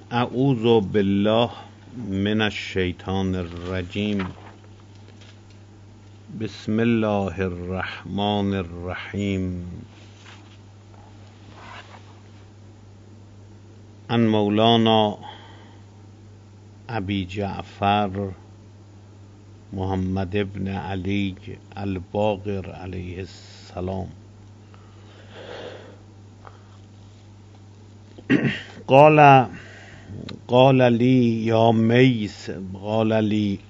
اعوذ بالله من الشیطان الرجیم. بسم الله الرحمن الرحیم. عن مولانا ابی جعفر محمد ابن علی الباقر علیه السلام قال لی یا میس، قال لی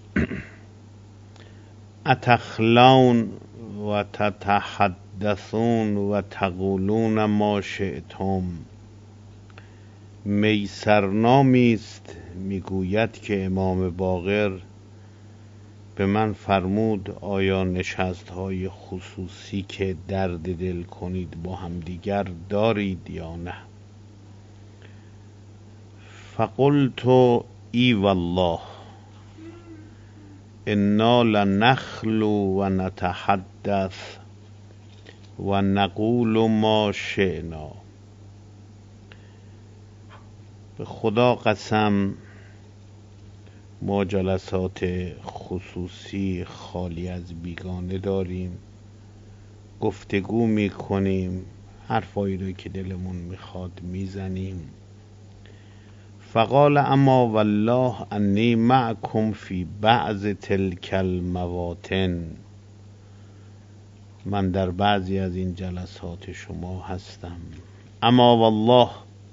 اتخلون و تتحدثون و تقولون ما شئتم. میسرنامی است میگوید که امام باقر به من فرمود آیا نشست های خصوصی که درد دل کنید با همدیگر دارید یا نه؟ فقلت ای والله انا لنخلو و نتحدث و نقول ما شئنا. به خدا قسم ما جلسات خصوصی خالی از بیگانه داریم، گفتگو میکنیم، حرفایی رو که دلمون میخواد میزنیم. فقال اما والله انی معکم فی بعض تلک المواطن. من در بعضی از این جلسات شما هستم. اما والله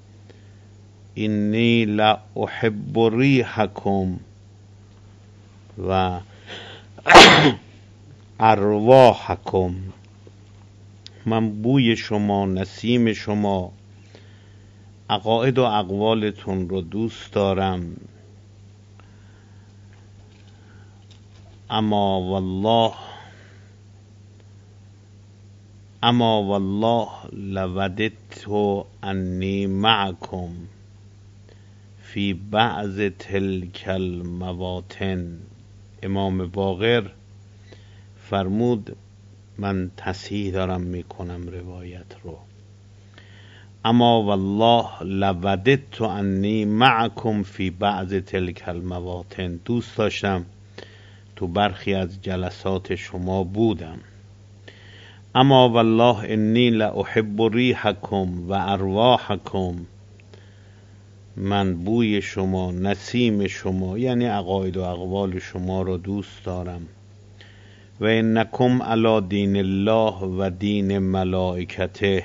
انی لا احب ریحکم و ارواحکم. من بوی شما، نسیم شما، عقاید و اقوالتون رو دوست دارم. اما والله لوددت انی معکم فی بعض تلک المواطن. امام باقر فرمود، من تصحیح دارم میکنم روایت رو، اما والله لوددت انی معکم فی بعض تلک المواطن. دوست داشتم تو برخی از جلسات شما بودم. اما والله انی لاحب ریحکم و ارواحکم. من بوی شما، نسیم شما، یعنی عقاید و اقوال شما رو دوست دارم. و انکم علی دین الله و دین ملائکته.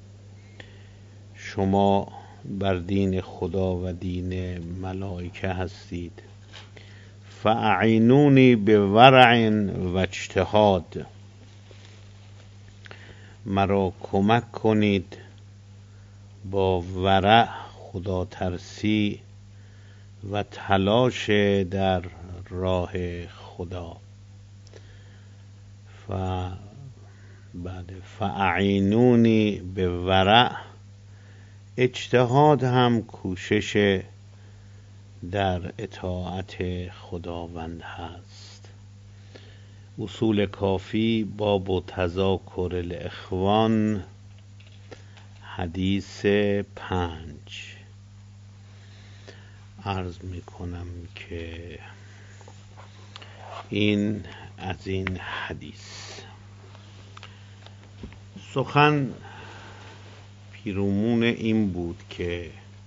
شما بر دین خدا و دین ملائکه هستید. فاعینونی بورع و اجتهاد. مرا کمک کنید با ورع، خدا ترسی و تلاش در راه خدا. فاعینونی بورع، اجتهاد هم کوشش در اطاعت خداوند هست. اصول کافی باب و تذاکر الاخوان حدیث 5. عرض میکنم که این از این حدیث. سخن پیرامون این بود که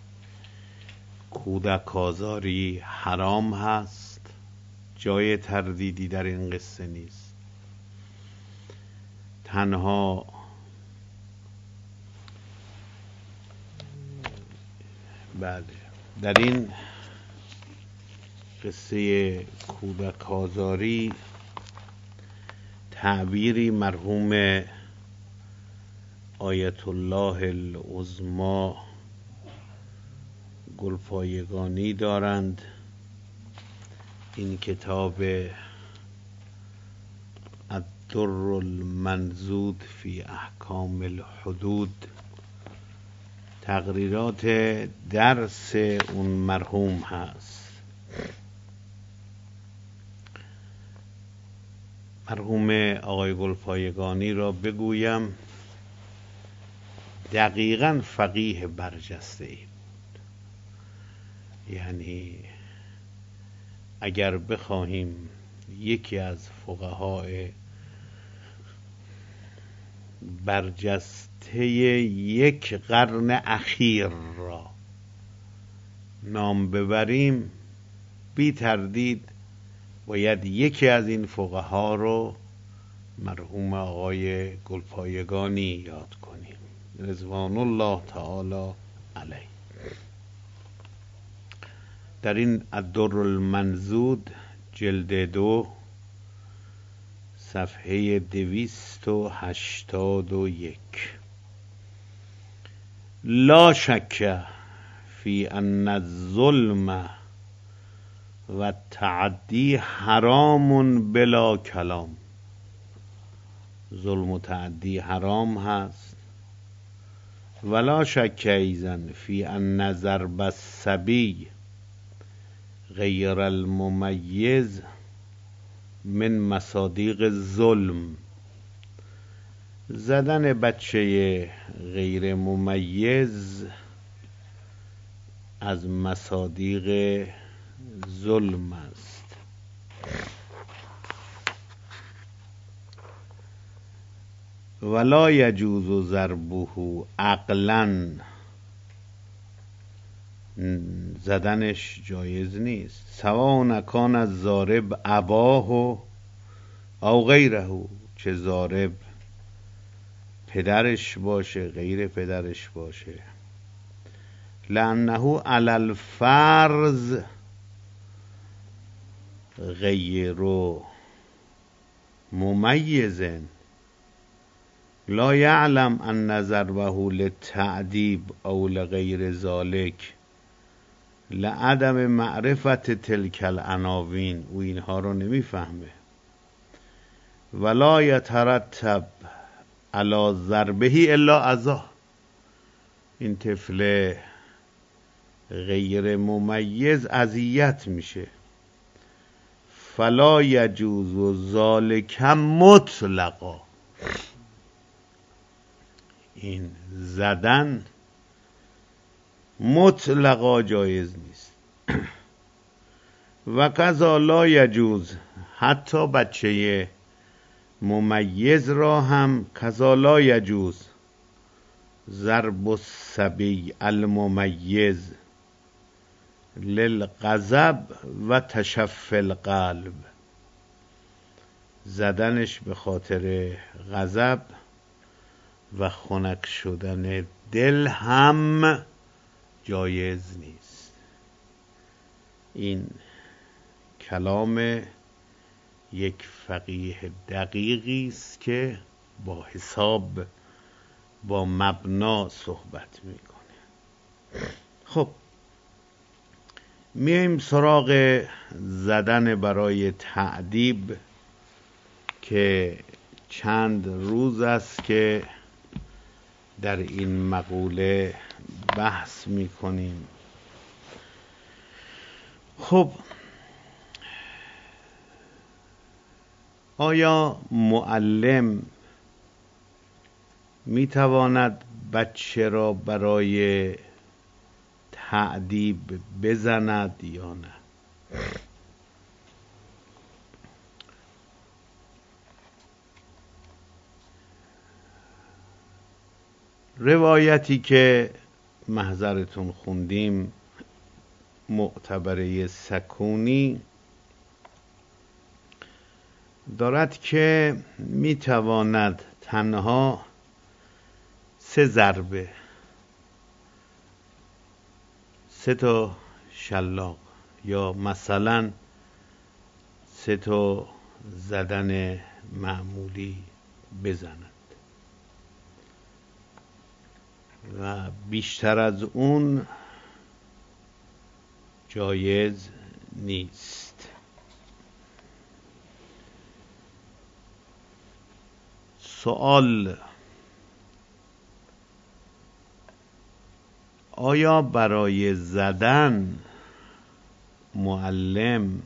کودک آزاری حرام هست، جای تردیدی در این قصه نیست. تنها در این قصه کودک آزاری تعبیری مرحوم آیت الله العظمی گلپایگانی دارند. این کتاب الدر المنضود فی احکام الحدود تقریرات درس اون مرحوم هست. مرحوم آقای گلپایگانی را بگویم دقیقاً فقیه برجسته ای بود. یعنی اگر بخواهیم یکی از فقهای برجسته یک قرن اخیر را نام ببریم، بی تردید باید یکی از این فقها رو مرحوم آقای گلپایگانی یاد کنیم رضوان الله تعالی علیه. در این الدر المنضود جلد 2 صفحه 281: لا شک فی ان الظلم و التعدی حرام بلا کلام. ظلم و تعدی حرام هست. ولا شک ایضا فی ان ضرب الصبی غیر الممیز من مصادیق الظلم. زدن بچه غیر ممیز از مصادیق ظلم است. ولا یجوز ضربه عقلا. زدنش جایز نیست. سواء کان الضارب اباه او غیره، چه ضارب پدرش باشه غیر پدرش باشه. لانه علی الفرض غیر ممیز لا یعلم ان ضربه للتعذیب او لغیر ذلک لعدم معرفت تلک العناوین. او اینها رو نمیفهمه. ولا یترتب علی ضربه الا اذى. این طفل غیر ممیز اذیت میشه. فلا یجوز ذلک مطلقا. این زدن مطلقا جایز نیست. و کذا لا یجوز، حتی بچه ممیز را هم کذا لا یجوز ضرب الصبی الممیز للغضب و تشفی القلب. زدنش به خاطر غضب و خنک شدن دل هم جایز نیست. این کلام یک فقیه دقیقی است که با حساب با مبنا صحبت میکنه. خب میایم سراغ زدن برای تعذیب که چند روز است که در این مقوله بحث میکنیم. خب آیا معلم میتواند بچه را برای تعذیب بزند یا نه؟ روایتی که محضرتون خوندیم معتبره سکونی دارد که میتواند تنها 3 ضربه، 3 تا شلاق یا مثلا 3 تا زدن معمولی بزند و بیشتر از اون جایز نیست. سوال: آیا برای زدن معلم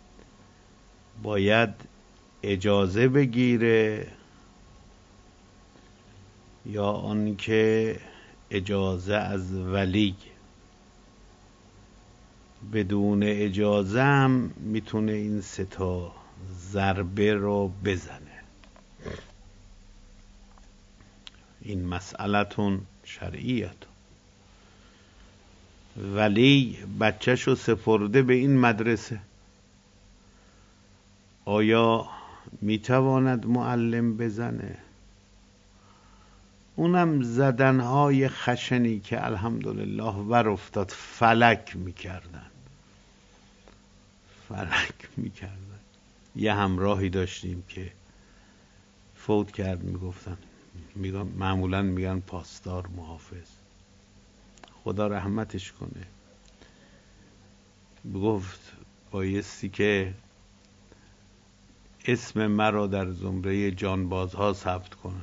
باید اجازه بگیره یا آنکه اجازه از ولی؟ بدون اجازه هم میتونه این 3 ضربه رو بزنه. این مسئلتون شرعیت. ولی بچه‌شو سپرده به این مدرسه، آیا میتواند معلم بزنه؟ اونم زدنهای خشنی که الحمدلله ور افتاد فلک میکردن. یه همراهی داشتیم که فوت کرد، معمولا میگن پاسدار، محافظ، خدا رحمتش کنه. گفت بایستی که اسم مرا در زمره جانبازها ثبت کنن.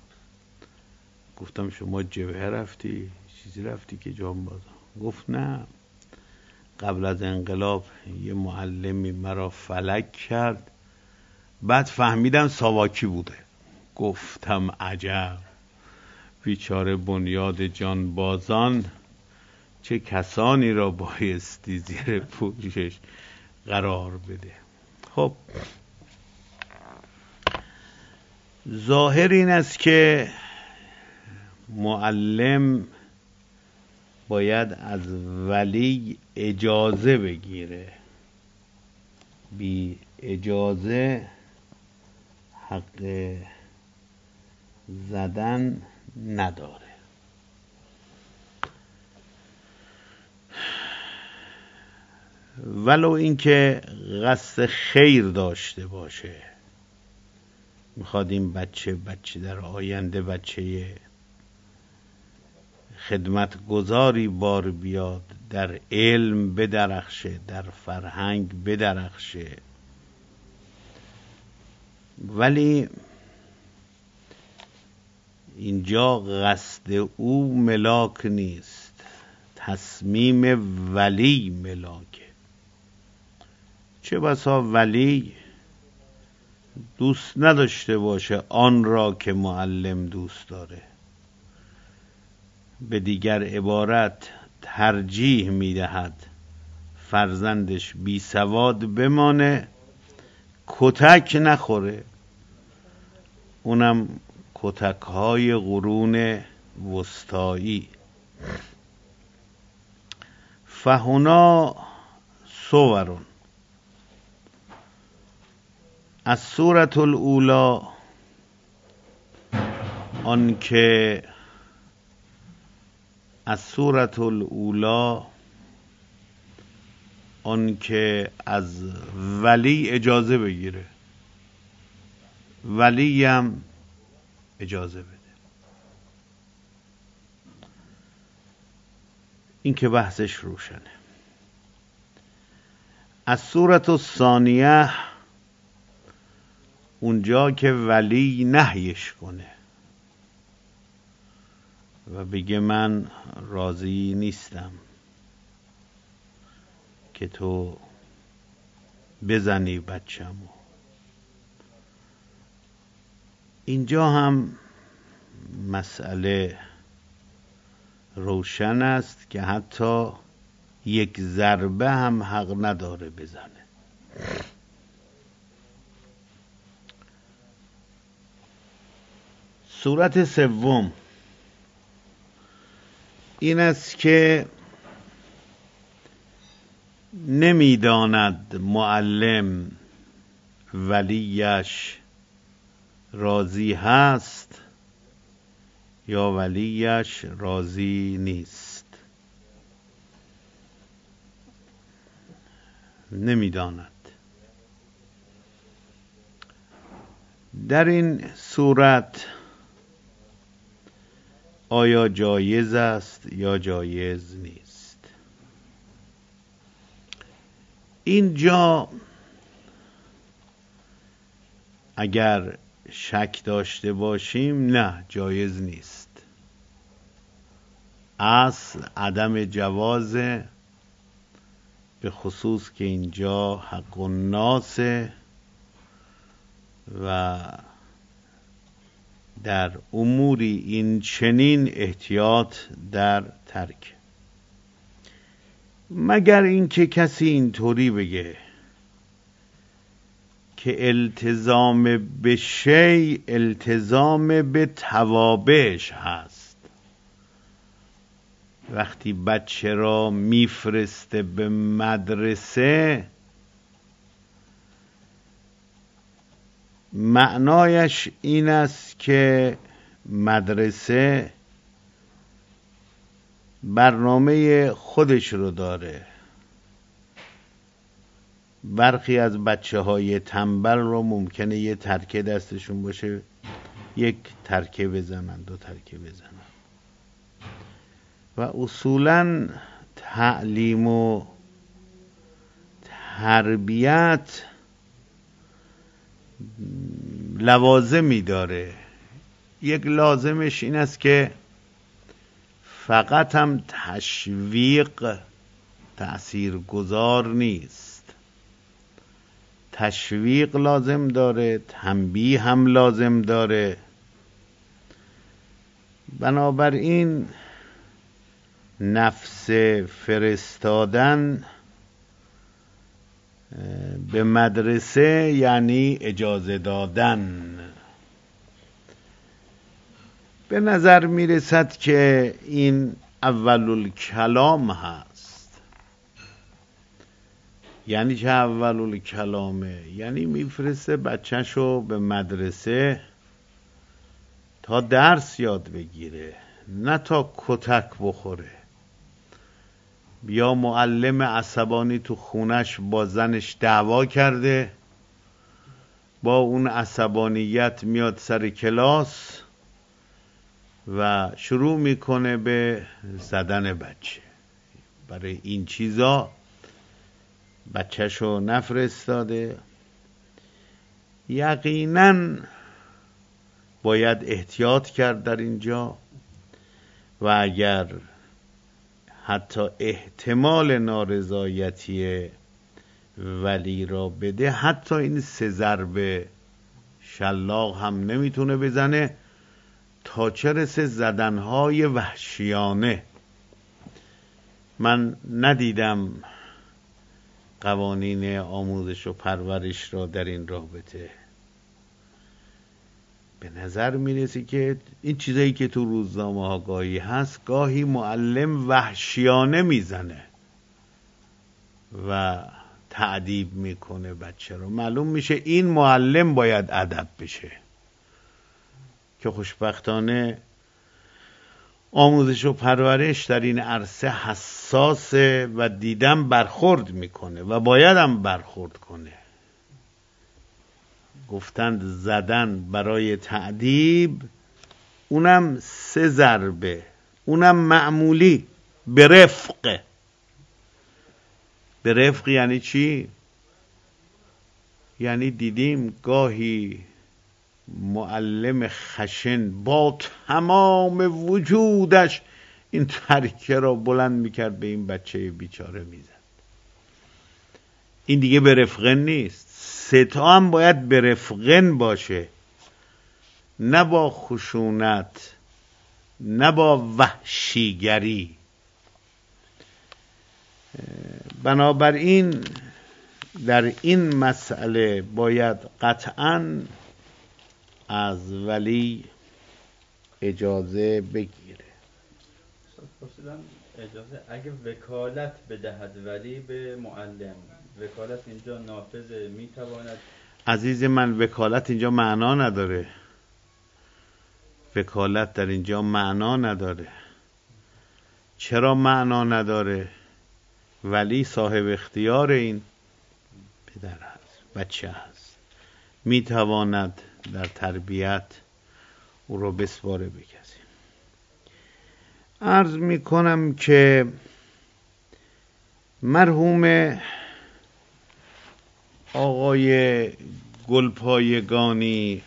گفتم شما جبهه رفتی؟ چیزی رفتی که جانبازها؟ گفت نه، قبل از انقلاب یه معلمی مرا فلک کرد، بعد فهمیدم ساواکی بوده. گفتم عجب، بیچاره بنیاد جانبازان چه کسانی را بایستی زیر پوشش قرار بده. خب ظاهر این است که معلم باید از ولی اجازه بگیره، بی اجازه حق زدن نداره. ولو اینکه قصد خیر داشته باشه، میخواد این بچه در آینده بچه خدمتگزاری بار بیاد، در علم بدرخشه، در فرهنگ بدرخشه. ولی اینجا قصد او ملاک نیست، تصمیم ولی ملاکه. چه بسا ولی دوست نداشته باشه آن را که معلم دوست داره، به دیگر عبارت ترجیح میدهد فرزندش بی سواد بمانه، کتک نخوره، اونم کتک‌های قرون وسطایی. فهنا صورون الصورة الاولی، آنکه الصورة الاولی آنکه از ولی اجازه بگیره، ولی هم اجازه بده. این که بحثش روشنه. الصورة الثانیه، اونجا که ولی نهیش کنه و بگه من راضی نیستم که تو بزنی بچه‌مو. اینجا هم مسئله روشن است که حتی یک ضربه هم حق نداره بزنه. صورت سوم این است که نمیداند معلم ولیش راضی هست یا ولیش راضی نیست، نمیداند. در این صورت آیا جایز است یا جایز نیست؟ اینجا اگر شک داشته باشیم نه، جایز نیست. اصل عدم جوازه، به خصوص که اینجا حق الناس و در اموری این چنین احتیاط در ترک. مگر اینکه کسی اینطوری بگه که التزام به شی التزام به توابعش هست. وقتی بچه را میفرسته به مدرسه، معنایش این است که مدرسه برنامه خودش رو داره. برخی از بچه های تنبل رو ممکنه یه ترکه دستشون باشه، یک ترکه بزنن، دو ترکه بزنن، و اصولاً تعلیم و تربیت لوازمی داره. یک لازمش این است که فقط هم تشویق تأثیرگذار نیست، تشویق لازم داره، تنبیه هم لازم داره. بنابراین نفس فرستادن به مدرسه یعنی اجازه دادن. به نظر می رسد که این اول الکلام هست. یعنی چه اول الکلامه؟ یعنی میفرسته بچه‌شو به مدرسه تا درس یاد بگیره، نه تا کتک بخوره. یا معلم عصبانی تو خونش با زنش دعوا کرده، با اون عصبانیت میاد سر کلاس و شروع میکنه به زدن بچه. برای این چیزا بچه‌شو نفرستاده. یقیناً باید احتیاط کرد در اینجا، و اگر حتی احتمال نارضایتی ولی را بده، حتی این 3 ضربه شلاق هم نمیتونه بزنه، تا چه رسه زدنهای وحشیانه. من ندیدم قوانین آموزش و پرورش را در این رابطه. به نظر میرسه که این چیزایی که تو روزنامه ها گاهی هست، گاهی معلم وحشیانه میزنه و تعذیب میکنه بچه رو. معلوم میشه این معلم باید ادب بشه، که خوشبختانه آموزش و پرورش در این عرصه حساسه و دیدم برخورد میکنه و باید هم برخورد کنه. گفتند زدن برای تعذیب، اونم 3 ضربه، اونم معمولی، به رفق. به رفق یعنی چی؟ یعنی دیدیم گاهی معلم خشن با تمام وجودش این ترکه را بلند میکرد به این بچه بیچاره میزد. این دیگه به رفقن نیست. 3 تا هم باید به رفقن باشه، نه با خشونت، نه با وحشیگری. بنابراین در این مسئله باید قطعاً از ولی اجازه بگیره. اصلا اجازه اگه وکالت بدهد ولی به معلم، وکالت اینجا نافذ میتواند؟ عزیز من، وکالت اینجا معنا نداره. وکالت در اینجا معنا نداره. چرا معنا نداره؟ ولی صاحب اختیار این پدر هست، بچه هست، میتواند در تربیت او رو بسپاره به کسی. عرض میکنم که مرحوم آقای گلپایگانی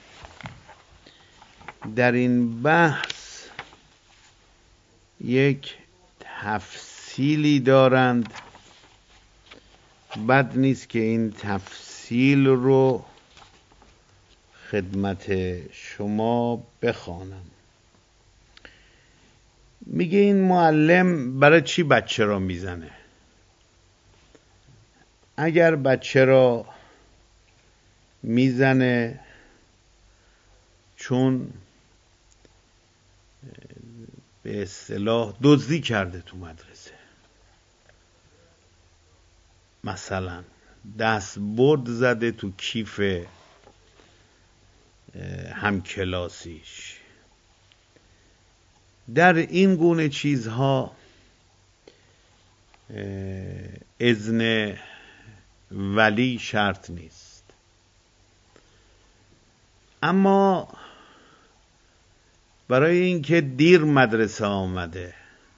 در این بحث یک تفصیلی دارند. بد نیست که این تفصیل رو خدمت شما بخوانم. میگه این معلم برای چی بچه را میزنه؟ اگر بچه را میزنه چون به اصطلاح دزدی کرده تو مدرسه، مثلا دستبرد زده تو کیف همکلاسیش، در این گونه چیزها اذن ولی شرط نیست. اما برای اینکه دیر مدرسه آمده،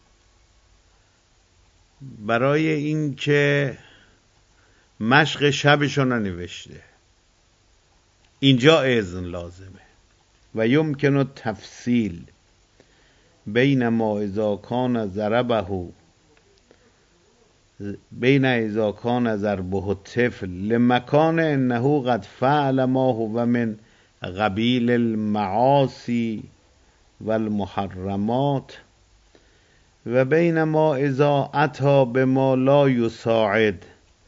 برای اینکه مشق شبشو ننوشته، اینجا اذن لازمه. و یمکن التفصیل بین ما اذا کان ضربه بین اذا کان ضربه الطفل لمکان انه قد فعل ما هو من قبیل المعاصی والمحرمات و بین ما اذا اتی بما لا یساعد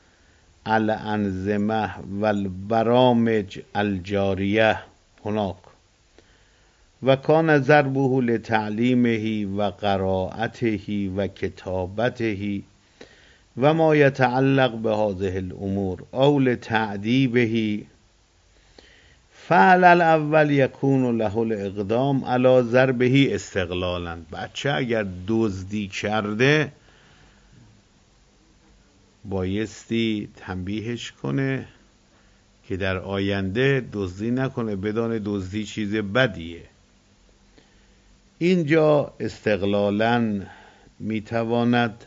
الانظمه والبرامج الجاریه هناک و کان ضربه لتعلیمه و قراءته و کتابته و ما یتعلق بهذه الامور او لتعذیبه، فعل الاول یکون له الاقدام علی ضربه استقلالا. بچه اگر دزدی کرده بایستی تنبیهش کنه که در آینده دزدی نکنه، بدان دزدی چیز بدیه. اینجا استقلالا میتواند،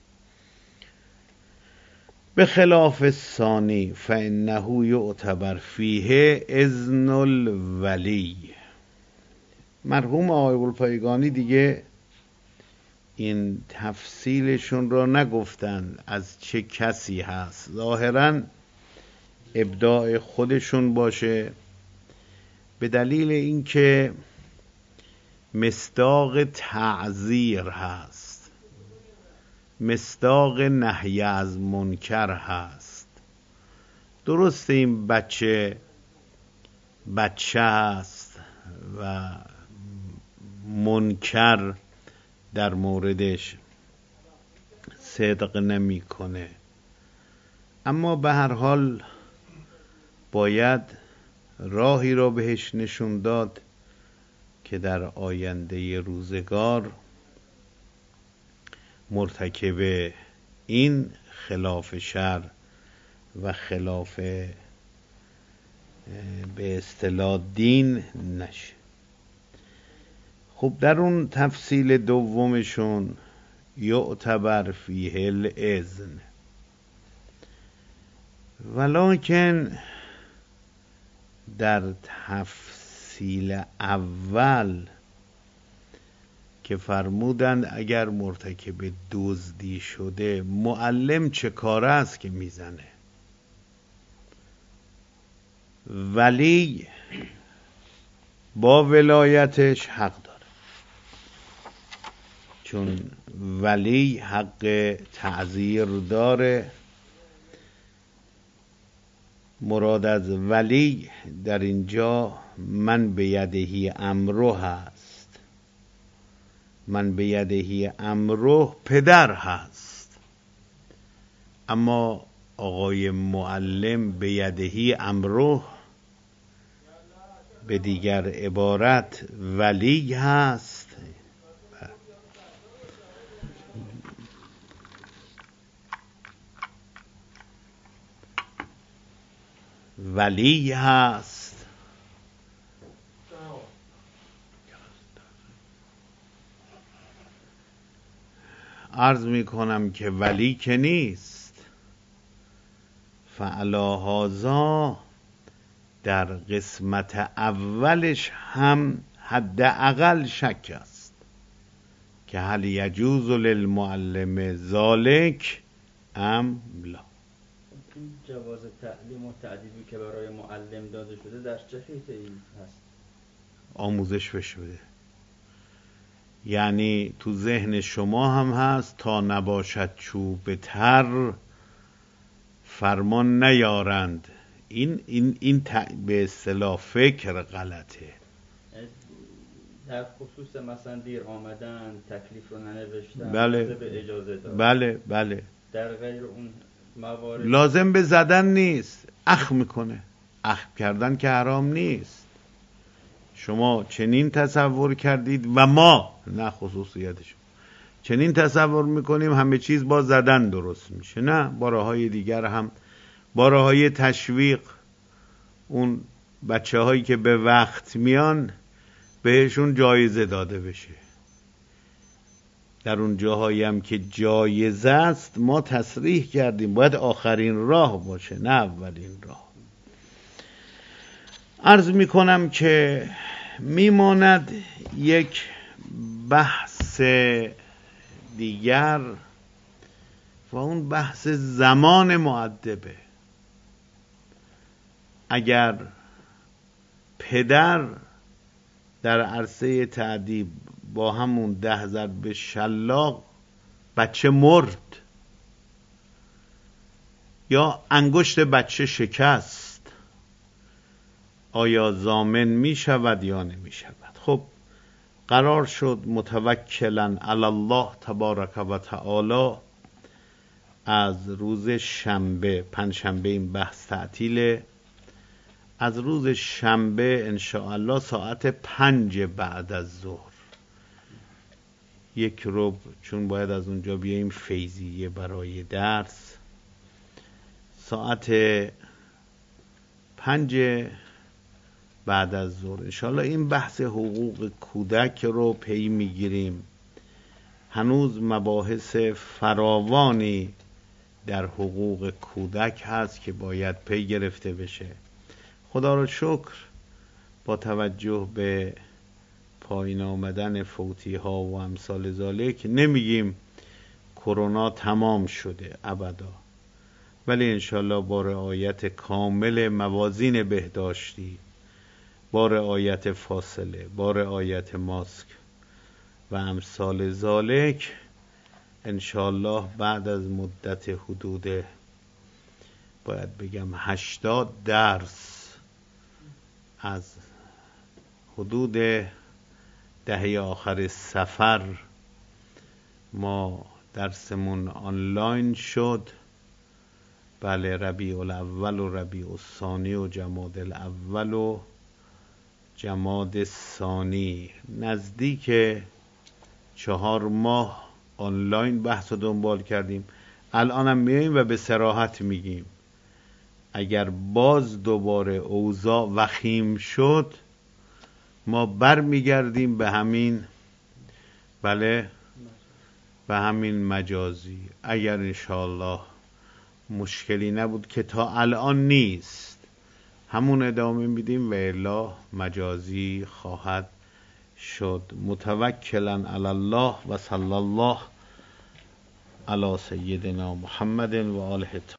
به خلاف الثانی فانه یعتبر فیه اذن الولی. مرحوم آقای ابوالفایگانی دیگه این تفصیلشون را نگفتن از چه کسی هست، ظاهراً ابداع خودشون باشه، به دلیل اینکه مصداق تعزیر هست، مصداق نهی از منکر هست. درسته این بچه هست و منکر در موردش صدق نمیکنه، اما به هر حال باید راهی را بهش نشون داد که در آینده روزگار مرتکب این خلاف شرع و خلاف به اصطلاح دین نشه. خب در اون تفصیل دومشون یعتبر فیه الاذن، ولکن در تفصیل اول که فرمودند اگر مرتکب دزدی شده معلم چه کاره است که میزنه، ولی با ولایتش حق داره، چون ولی حق تعزیر داره. مراد از ولی در اینجا من بیدهی امره هست، من بیدهی امره پدر هست، اما آقای معلم بیدهی امره به دیگر عبارت ولی هست. ولی هست. عرض می کنم که ولی که نیست. فعلا هذا در قسمت اولش هم حداقل شک است که هل یجوز للمعلم ذالک ام لا. این جواز تعلیم و تعدیبی که برای معلم داده شده در چه حیطه‌ای هست؟ آموزش بده، یعنی تو ذهن شما هم هست تا نباشد چوب تر فرمان نیارند. این به اصطلاح فکر غلطه. در خصوص مثلا دیر آمدن، تکلیف رو ننوشتن، بله به اجازه دادن. بله در غیر اون موارد لازم به زدن نیست، اخم میکنه. اخم کردن که حرام نیست. شما چنین تصور کردید و ما، نه خصوصیتش، چنین تصور میکنیم همه چیز با زدن درست میشه. نه، با راههای دیگر هم، با راههای تشویق. اون بچه هایی که به وقت میان بهشون جایزه داده بشه. در اون جاهایی هم که جایزه است ما تصریح کردیم باید آخرین راه باشه، نه اولین راه. عرض میکنم که میماند یک بحث دیگر و اون بحث زمان مؤدبه. اگر پدر در عرصه تأدیب با همون 10 ضرب شلاق بچه مرد یا انگشت بچه شکست، آیا ضامن می شود یا نمی شود؟ خب قرار شد متوکلا علی الله تبارک و تعالی از روز شنبه، پنجشنبه این بحث تعطیله، از روز شنبه انشاءالله ساعت 5 بعد از ظهر، 1 ربع، چون باید از اونجا بیاییم فیضیه برای درس، ساعت 5 بعد از ظهر انشاءالله این بحث حقوق کودک رو پی میگیریم. هنوز مباحث فراوانی در حقوق کودک هست که باید پی گرفته بشه. خدا را شکر با توجه به پایین آمدن فوتی ها و امثال ذالک نمیگیم کرونا تمام شده ابدا، ولی انشالله با رعایت کامل موازین بهداشتی، با رعایت فاصله، با رعایت ماسک و امثال ذالک، انشالله بعد از مدت حدود باید بگم 80 درس از حدود دهه آخر صفر ما درسمون آنلاین شد. بله، ربیع الاول و ربیع الثانی و جماد الاول و جماد الثانی، نزدیک 4 ماه آنلاین بحث رو دنبال کردیم. الانم میاییم و به صراحت میگیم اگر باز دوباره اوضاع وخیم شد ما بر میگردیم به همین، بله، به همین مجازی. اگر انشاءالله مشکلی نبود که تا الان نیست، همون ادامه میدیم و الا مجازی خواهد شد. متوکلا علی الله و صلی الله علی سیدنا محمد و آله.